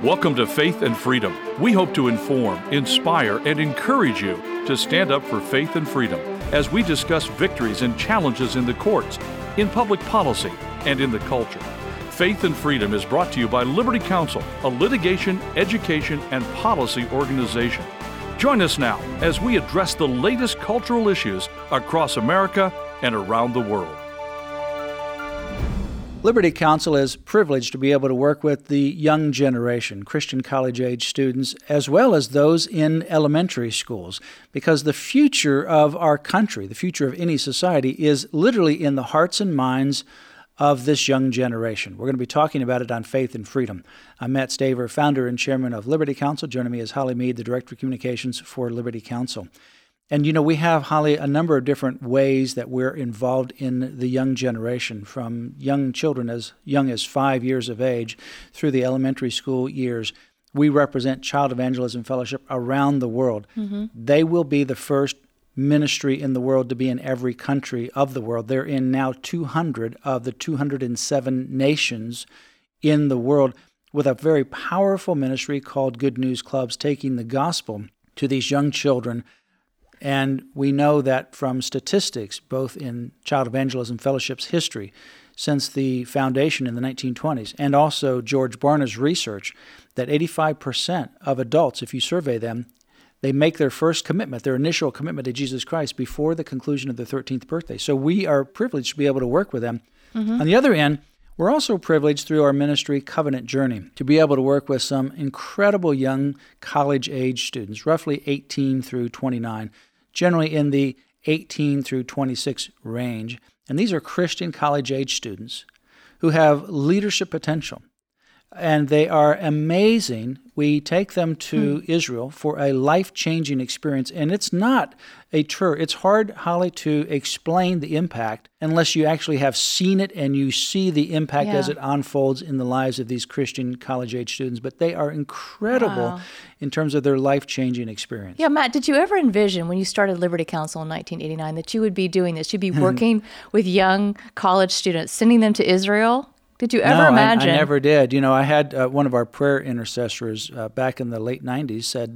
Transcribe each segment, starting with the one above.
Welcome to Faith and Freedom. We hope to inform, inspire, and encourage you to stand up for faith and freedom as we discuss victories and challenges in the courts, in public policy, and in the culture. Faith and Freedom is brought to you by Liberty Counsel, a litigation, education, and policy organization. Join us now as we address the latest cultural issues across America and around the world. Liberty Counsel is privileged to be able to work with the young generation, Christian college-age students, as well as those in elementary schools, because the future of our country, the future of any society, is literally in the hearts and minds of this young generation. We're going to be talking about it on Faith and Freedom. I'm Matt Staver, founder and chairman of Liberty Counsel. Joining me is Holly Mead, the director of communications for Liberty Counsel. And, you know, we have, Holly, a number of different ways that we're involved in the young generation, from young children as young as 5 years of age through the elementary school years. We represent Child Evangelism Fellowship around the world. Mm-hmm. They will be the first ministry in the world to be in every country of the world. They're in now 200 of the 207 nations in the world with a very powerful ministry called Good News Clubs, taking the gospel to these young children. And we know that from statistics, both in Child Evangelism Fellowship's history since the foundation in the 1920s, and also George Barna's research, that 85% of adults, if you survey them, they make their first commitment, their initial commitment to Jesus Christ before the conclusion of their 13th birthday. So we are privileged to be able to work with them. Mm-hmm. On the other end, we're also privileged through our ministry, Covenant Journey, to be able to work with some incredible young college-age students, roughly 18 through 29, generally in the 18 through 26 range. And these are Christian college-age students who have leadership potential. And they are amazing. We take them to Israel for a life-changing experience. And it's not a tour. It's hard, Holly, to explain the impact unless you actually have seen it and you see the impact as it unfolds in the lives of these Christian college-age students. But they are incredible in terms of their life-changing experience. Yeah, Matt, did you ever envision when you started Liberty Counsel in 1989 that you would be doing this? You'd be working with young college students, sending them to Israel? Did you ever imagine? I never did. You know, I had one of our prayer intercessors back in the late 90s said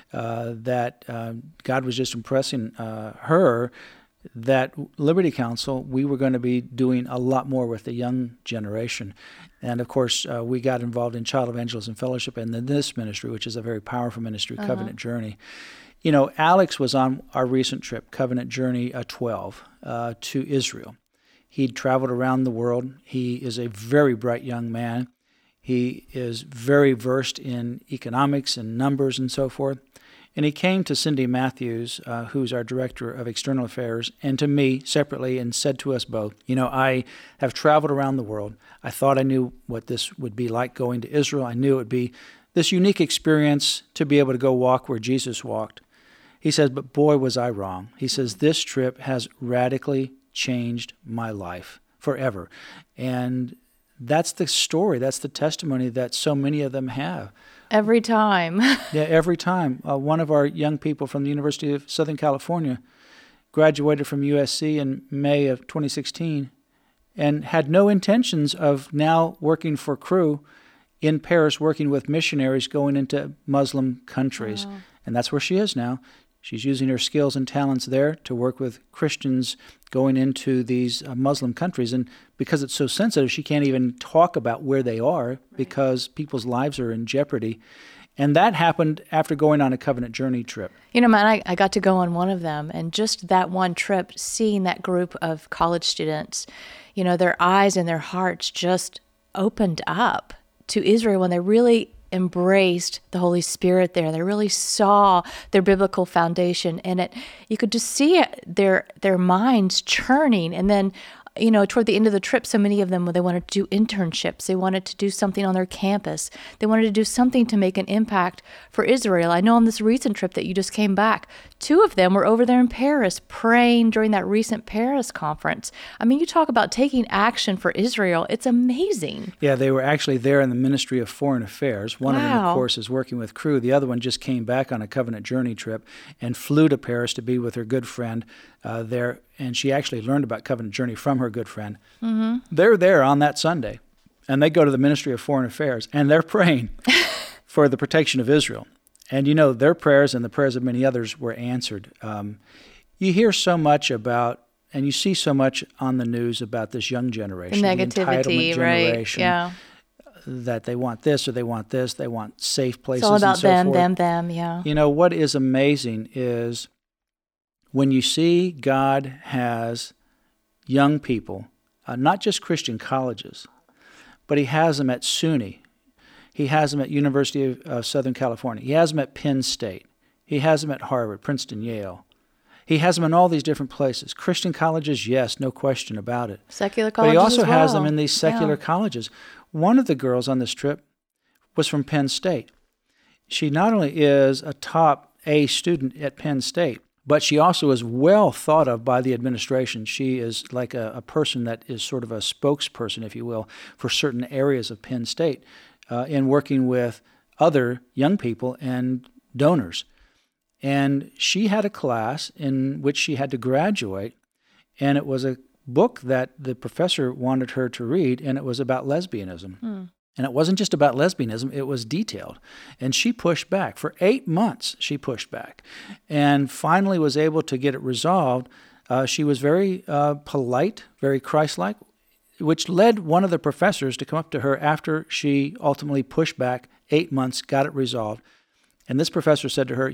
that God was just impressing her that Liberty Counsel, we were going to be doing a lot more with the young generation. And, of course, we got involved in Child Evangelism Fellowship and then this ministry, which is a very powerful ministry, Covenant Journey. You know, Alex was on our recent trip, Covenant Journey 12, to Israel. He'd traveled around the world. He is a very bright young man. He is very versed in economics and numbers and so forth. And he came to Cindy Matthews, who's our Director of External Affairs, and to me separately, and said to us both, you know, I have traveled around the world. I thought I knew what this would be like going to Israel. I knew it would be this unique experience to be able to go walk where Jesus walked. He says, but boy, was I wrong. He says, this trip has radically changed my life forever. And that's the story, that's the testimony that so many of them have. Every time. Every time. One of our young people from the University of Southern California graduated from USC in May of 2016 and had no intentions of now working for Cru in Paris, working with missionaries going into Muslim countries. Wow. And that's where she is now. She's using her skills and talents there to work with Christians going into these Muslim countries. And because it's so sensitive, she can't even talk about where they are because people's lives are in jeopardy. And that happened after going on a Covenant Journey trip. You know, man, I got to go on one of them. And just that one trip, seeing that group of college students, you know, their eyes and their hearts just opened up to Israel when they really embraced the Holy Spirit there. They really saw their biblical foundation in it. You could just see their minds churning. And then, you know, toward the end of the trip, so many of them, they wanted to do internships. They wanted to do something on their campus. They wanted to do something to make an impact for Israel. I know on this recent trip that you just came back, 2 of them were over there in Paris praying during that recent Paris conference. I mean, you talk about taking action for Israel. It's amazing. Yeah, they were actually there in the Ministry of Foreign Affairs. One of them, of course, is working with Cru. The other one just came back on a Covenant Journey trip and flew to Paris to be with her good friend there. And she actually learned about Covenant Journey from her good friend. Mm-hmm. They're there on that Sunday, and they go to the Ministry of Foreign Affairs, and they're praying. for the protection of Israel. And their prayers and the prayers of many others were answered. You hear so much about, and you see so much on the news about this young generation, the negativity, entitlement generation, right? Yeah. That they want this or they want this, they want safe places. It's all about and so them, forth. them. Yeah. What is amazing is when you see God has young people, not just Christian colleges, but He has them at SUNY. He has them at University of Southern California. He has them at Penn State. He has them at Harvard, Princeton, Yale. He has them in all these different places. Christian colleges, yes, no question about it. Secular colleges But He also as well. has them in these secular colleges. One of the girls on this trip was from Penn State. She not only is a top A student at Penn State, but she also is well thought of by the administration. She is like a person that is sort of a spokesperson, if you will, for certain areas of Penn State in working with other young people and donors. And she had a class in which she had to graduate, and it was a book that the professor wanted her to read, and it was about lesbianism. And it wasn't just about lesbianism, it was detailed. And she pushed back. For 8 months, she pushed back. And finally was able to get it resolved. She was very polite, very Christ-like, which led one of the professors to come up to her after she ultimately pushed back 8 months, got it resolved. And this professor said to her,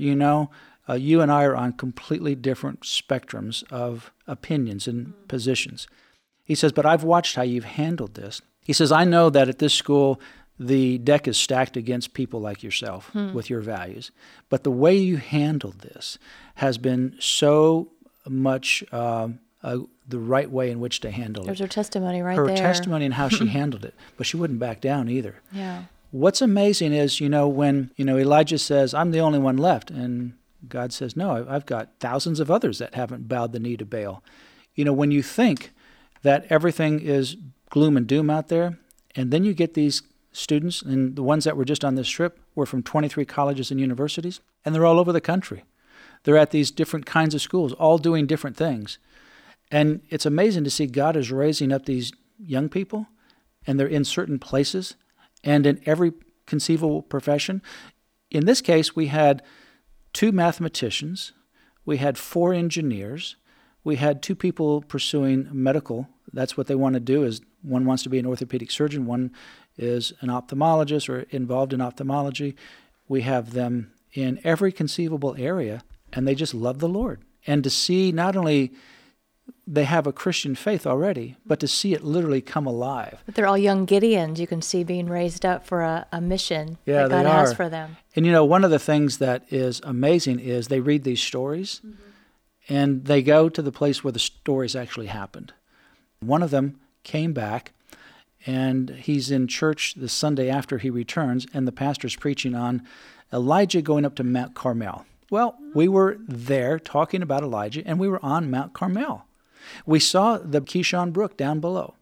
you and I are on completely different spectrums of opinions and positions. He says, but I've watched how you've handled this. He says, I know that at this school, the deck is stacked against people like yourself with your values. But the way you handled this has been so much the right way in which to handle it. There's her testimony right there. there. Her testimony and how she handled it. But she wouldn't back down either. Yeah. What's amazing is, when, Elijah says, I'm the only one left. And God says, no, I've got thousands of others that haven't bowed the knee to Baal. When you think that everything is gloom and doom out there, and then you get these students, and the ones that were just on this trip were from 23 colleges and universities, and they're all over the country. They're at these different kinds of schools, all doing different things. And it's amazing to see God is raising up these young people, and they're in certain places and in every conceivable profession. In this case, we had 2 mathematicians, we had 4 engineers, we had 2 people pursuing medical. That's what they want to do, is one wants to be an orthopedic surgeon, one is an ophthalmologist or involved in ophthalmology. We have them in every conceivable area, and they just love the Lord. And to see not only they have a Christian faith already, but to see it literally come alive. But they're all young Gideons you can see being raised up for a mission that God has for them. And one of the things that is amazing is they read these stories, and they go to the place where the stories actually happened. One of them came back, and he's in church the Sunday after he returns, and the pastor's preaching on Elijah going up to Mount Carmel. Well, we were there talking about Elijah, and we were on Mount Carmel. We saw the Kishon Brook down below.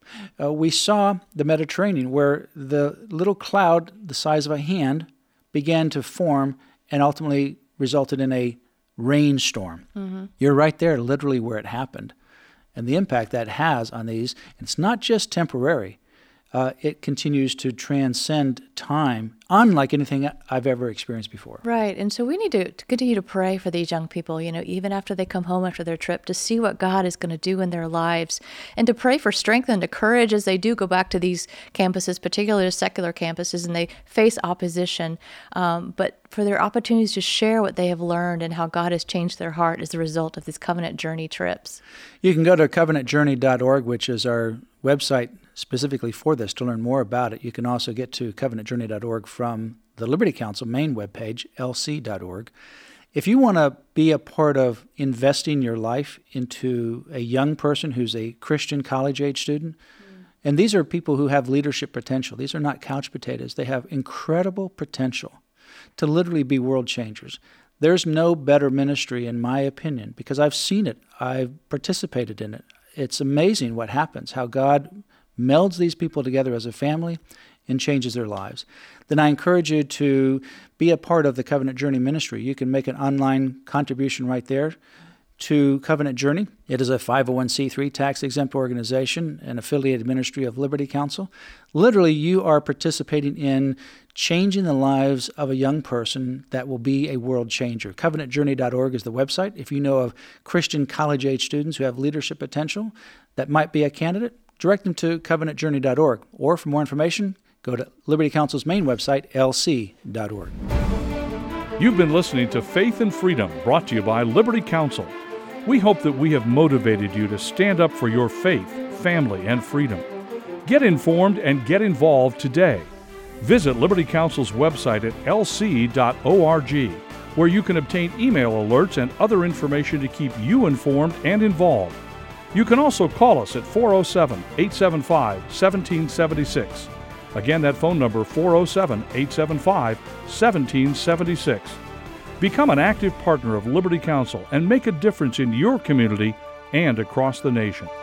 We saw the Mediterranean, where the little cloud the size of a hand began to form and ultimately resulted in a rainstorm. You're right there, literally where it happened. And the impact that has on these, and it's not just temporary, it continues to transcend time, unlike anything I've ever experienced before. Right. And so we need to continue to pray for these young people, even after they come home after their trip, to see what God is going to do in their lives, and to pray for strength and to courage as they do go back to these campuses, particularly secular campuses, and they face opposition, but for their opportunities to share what they have learned and how God has changed their heart as a result of these Covenant Journey trips. You can go to covenantjourney.org, which is our website specifically for this, to learn more about it. You can also get to covenantjourney.org from the Liberty Council main webpage, lc.org. If you want to be a part of investing your life into a young person who's a Christian college-age student, and these are people who have leadership potential. These are not couch potatoes. They have incredible potential to literally be world changers. There's no better ministry, in my opinion, because I've seen it. I've participated in it. It's amazing what happens, how God melds these people together as a family and changes their lives. Then I encourage you to be a part of the Covenant Journey ministry. You can make an online contribution right there to Covenant Journey. It is a 501c3 tax-exempt organization, an affiliated ministry of Liberty Counsel. Literally, you are participating in changing the lives of a young person that will be a world changer. CovenantJourney.org is the website. If you know of Christian college-age students who have leadership potential that might be a candidate, direct them to CovenantJourney.org. Or for more information, go to Liberty Counsel's main website, lc.org. You've been listening to Faith and Freedom, brought to you by Liberty Counsel. We hope that we have motivated you to stand up for your faith, family, and freedom. Get informed and get involved today. Visit Liberty Counsel's website at lc.org, where you can obtain email alerts and other information to keep you informed and involved. You can also call us at 407-875-1776. Again, that phone number, 407-875-1776. Become an active partner of Liberty Counsel and make a difference in your community and across the nation.